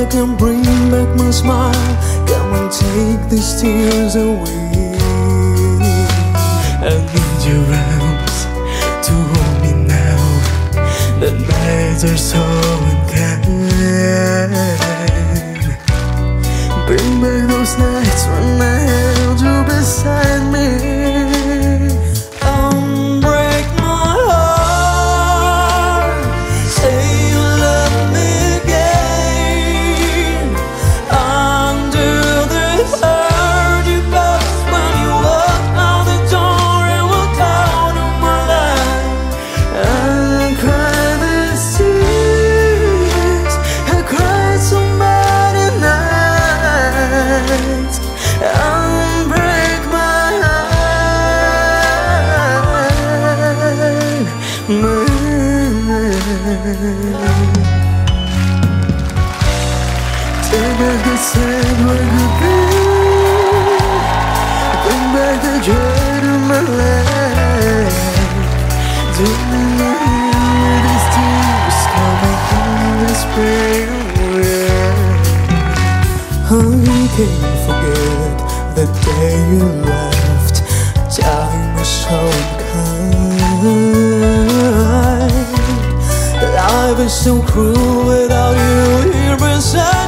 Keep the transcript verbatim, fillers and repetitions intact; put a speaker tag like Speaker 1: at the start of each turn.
Speaker 1: I can bring back my smile. Come and take these tears away.
Speaker 2: I need your arms to hold me now. The nights are so unkind.
Speaker 1: Bring back those nights when I held you beside me. Unbreak my heart. Say you love me again. Under the hurt you caused when you walked out the door and walked out of my life. I cried these tears. I cried so many nights. Unbreak my heart, my heart. Take back the sad where you be. Bring back the joy to my life. Don't let me hear these tears coming in the spring. I can't forget the day you left. Time was so unkind. Life is so cruel without you here beside.